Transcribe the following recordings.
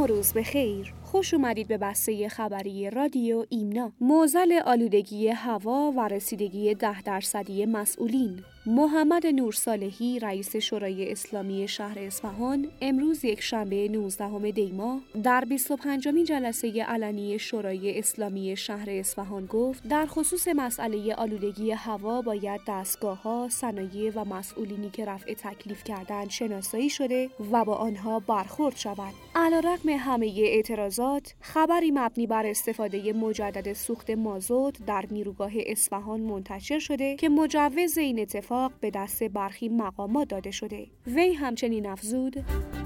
نوروز بخیر. خوش اومدید به بسته خبری رادیو ایمنا. معضل آلودگی هوا و رسیدگی 10% مسئولین. محمد نورصالحی رئیس شورای اسلامی شهر اصفهان امروز یکشنبه 19 دی ماه در 25مین جلسه علنی شورای اسلامی شهر اصفهان گفت در خصوص مسئله آلودگی هوا باید دستگاه‌ها، صنایع و مسئولینی که رفع تکلیف کردند شناسایی شده و با آنها برخورد شود. علیرغم همه اعتراضات، خبری مبنی بر استفاده مجدد سوخت مازوت در نیروگاه اصفهان منتشر شده که مجوز این اتفاق به دست برخی مقامات داده شده. وی همچنین افزود: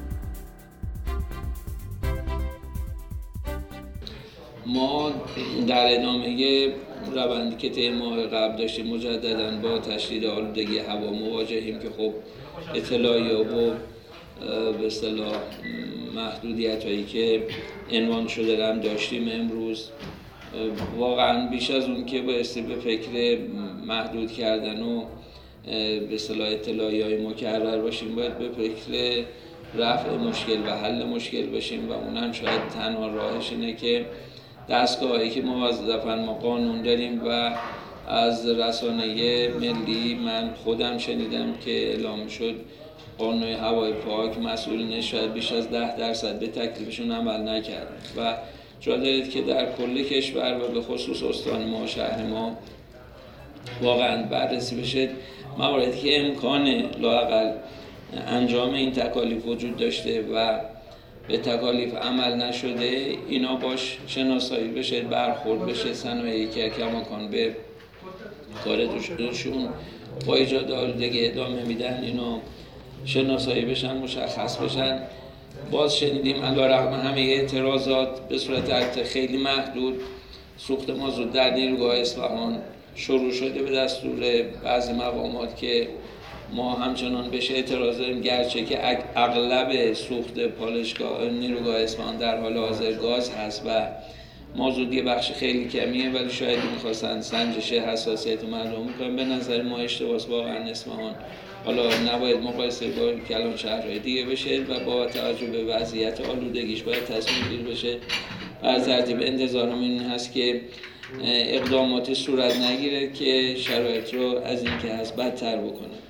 ما در ادامه روندی که طی ماه قبل داشتیم مجدداً با تشدید آلودگی هوا مواجهیم که خب اطلاعیه و به اصطلاح محدودیت‌هایی که عنوان شده هم داشتیم امروز. واقعاً بیش از اون که بایستی به فکر محدود کردن و به اصطلاح اطلاعیه‌های مکرر باشیم، باید به فکر رفع مشکل و حل مشکل باشیم و اونم شاید تنها راهش اینه که دستگاهایی که موظفاً ما قانون داریم و از رسانه ملی من خودم شنیدم که اعلام شد قانون هوای پاک مسئولین شاید بیش از 10% به تکلیفشون عمل نکردن و جا دارید که در کل کشور و به خصوص استان ما شهر ما واقعا بررسی بشه مواردی که امکان لااقل انجام این تکالیف وجود داشته و به تکالیف عمل نشده اینا باش شناسایی بشه، برخورد بشه، صنایعی که کماکان به کار دوشون با ایجاد آلودگی ادامه میدن اینا شناسایی بشن، مشخص بشن. باز شنیدیم علیرغم همه اعتراضات به صورت البته خیلی محدود سوخت مازوت در نیروگاه اصفهان شروع شده به دستور بعضی مقامات که ما همچنان بهش اعتراض داریم، گرچه که اغلب سوخت پالایشگاه نیروگاه اصفهان در حال حاضر گاز هست و مازوت یه بخش خیلی کمیه، ولی شاید می‌خواستن سنجش حساسیت مردم بکنن. به نظر ما اشتباس واقعا اصفهان حالا نباید مقایسه با کلان شهرهای دیگه بشه و با توجه به وضعیت آلودگیش باید تصمیم گیری بشه. بر ترتیب انتظارم این هست که اقداماتی صورت نگیره که شرایط رو از این که هست بدتر بکنه.